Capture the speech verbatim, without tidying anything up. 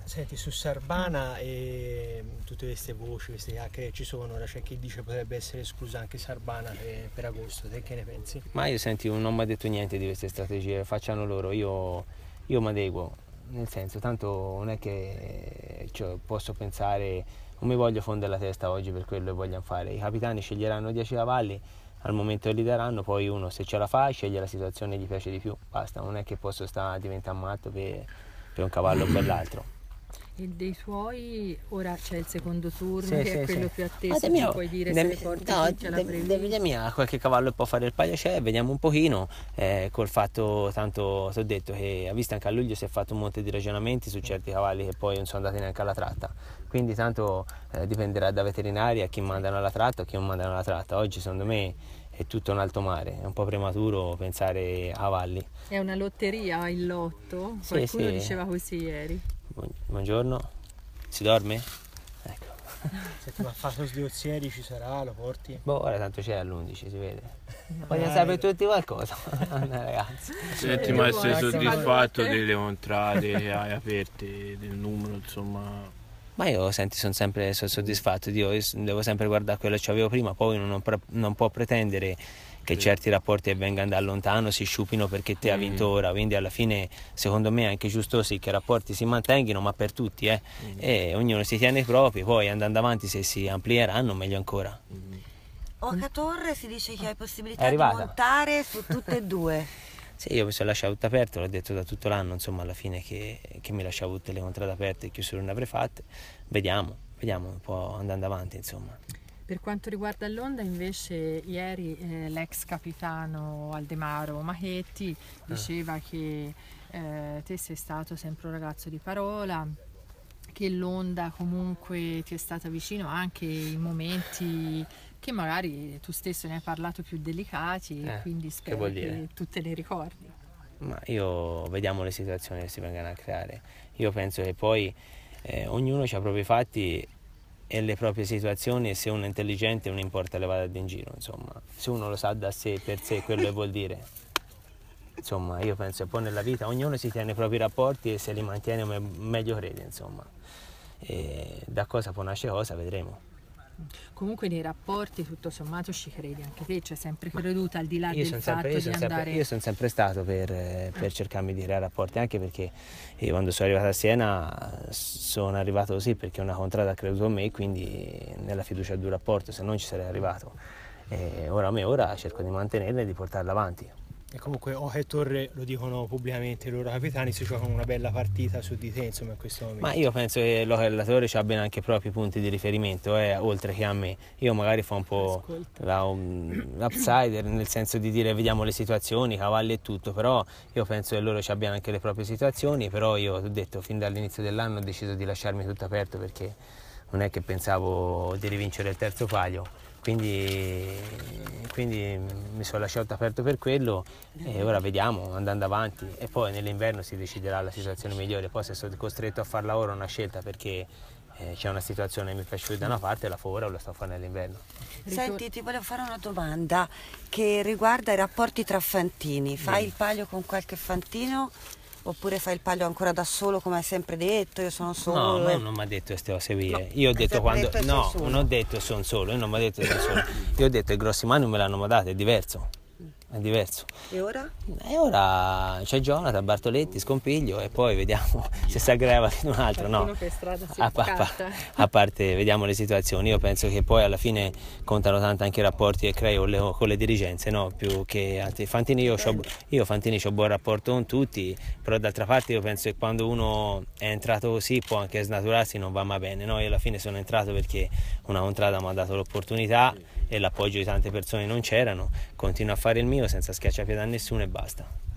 Senti, su Sarbana e tutte queste voci, queste chiacchiere che ci sono, ora c'è chi dice potrebbe essere esclusa anche Sarbana per, per agosto, te che ne pensi? Ma io senti, non mi ha detto niente di queste strategie, facciano loro, io, io mi adeguo, nel senso, tanto non è che cioè, posso pensare, non mi voglio fondere la testa oggi per quello che vogliono fare, i capitani sceglieranno dieci cavalli, al momento li daranno, poi uno se ce la fa sceglie la situazione che gli piace di più, basta, non è che posso stare diventare matto per, per un cavallo o per l'altro. E dei tuoi, ora c'è il secondo turno, Sì, che sì, è quello sì. più atteso, Ma ci mio, puoi dire de, se le porti no, tutti alla de, prevista? de, de mia, qualche cavallo può fare il pagliacè, vediamo un pochino, eh, col fatto, tanto ti ho detto che a vista anche a luglio si è fatto un monte di ragionamenti su certi cavalli che poi non sono andati neanche alla tratta, quindi tanto eh, dipenderà da veterinari a chi mandano alla tratta o chi non mandano alla tratta. Oggi secondo me è tutto un alto mare, è un po' prematuro pensare a cavalli. È una lotteria il lotto? Sì, Qualcuno sì. diceva così ieri. Buongiorno, si dorme? Ecco. Senti, ma fa sdozieri ci sarà, lo porti? Boh, ora tanto c'è all'undici, si vede. Vogliono sapere tutti qualcosa, ragazzi. Senti, ma sei soddisfatto delle entrate che hai aperte, del numero, insomma? Ma io, senti, sono sempre sono soddisfatto, io devo sempre guardare quello che avevo prima, poi uno non, non può pretendere che certi rapporti che vengano da lontano si sciupino perché te ha vinto ora, quindi alla fine secondo me è anche giusto sì che i rapporti si mantengano, ma per tutti, eh? Mm. E ognuno si tiene i propri, poi andando avanti se si amplieranno meglio ancora. Mm. Oca Torre si dice che hai possibilità di montare su tutte e due. Sì, io mi sono lasciato tutto aperto, l'ho detto da tutto l'anno, insomma, alla fine che, che mi lasciavo tutte le contrade aperte e chiusure ne avrei fatte. Vediamo, vediamo un po' andando avanti, insomma. Per quanto riguarda l'Onda, invece, ieri eh, l'ex capitano Aldemaro Machetti diceva ah. che eh, te sei stato sempre un ragazzo di parola, che l'Onda comunque ti è stata vicino anche in momenti che magari tu stesso ne hai parlato più delicati, eh, quindi spero che, che tu te ne ricordi. Ma io vediamo le situazioni che si vengono a creare. Io penso che poi eh, ognuno ha i propri fatti e le proprie situazioni, e se uno è intelligente non importa le vada in giro, insomma. Se uno lo sa da sé, per sé, quello che vuol dire. Insomma, io penso che poi nella vita ognuno si tiene i propri rapporti e se li mantiene meglio crede, insomma. E da cosa poi nasce cosa, vedremo. Comunque nei rapporti tutto sommato ci credi anche te, cioè sempre creduta al di là io del sempre, fatto io di andare... Sempre, io sono sempre stato per, per cercarmi di creare rapporti, anche perché io quando sono arrivato a Siena sono arrivato così perché una contrada ha creduto in me, quindi nella fiducia di un rapporto, se non ci sarei arrivato. E ora a me ora cerco di mantenerla e di portarla avanti. E comunque Oca e Torre lo dicono pubblicamente i loro capitani, si giocano una bella partita su di te, insomma, in questo momento. Ma io penso che l'Oca e la Torre abbiano anche i propri punti di riferimento, eh, oltre che a me. Io magari fa un po' la, un outsider, nel senso di dire vediamo le situazioni, cavalli e tutto, però io penso che loro abbiano anche le proprie situazioni, però io ho detto fin dall'inizio dell'anno ho deciso di lasciarmi tutto aperto perché non è che pensavo di rivincere il terzo palio. Quindi, quindi mi sono lasciato aperto per quello e ora vediamo andando avanti e poi nell'inverno si deciderà la situazione migliore. Poi se sono costretto a farla ora è una scelta perché eh, c'è una situazione che mi piace da una parte, la fa ora o la sto a fare nell'inverno. Senti, ti volevo fare una domanda che riguarda i rapporti tra fantini. Fai mm. il palio con qualche fantino? Oppure fai il palio ancora da solo come hai sempre detto, io sono solo? No, ma non mi ha detto che stiamo a seguire. No, io ho detto quando. Detto no, non ho detto che sono solo, io non mi ha detto che sono solo. Io ho detto che i grossi mani non me l'hanno dato, è diverso. È diverso. E ora? E ora c'è Jonathan, Bartoletti, Scompiglio e poi vediamo se si aggrava di un altro. No. Per strada si a, pa, a parte vediamo le situazioni, io penso che poi alla fine contano tanto anche i rapporti che crei con le, con le dirigenze, no? Più che altri. Fantini, io, c'ho, io Fantini ho buon rapporto con tutti, però d'altra parte io penso che quando uno è entrato così può anche snaturarsi, non va mai bene. No? Io alla fine sono entrato perché una contrada mi ha dato l'opportunità e l'appoggio di tante persone non c'erano, continuo a fare il mio senza schiacciapiede a nessuno e basta.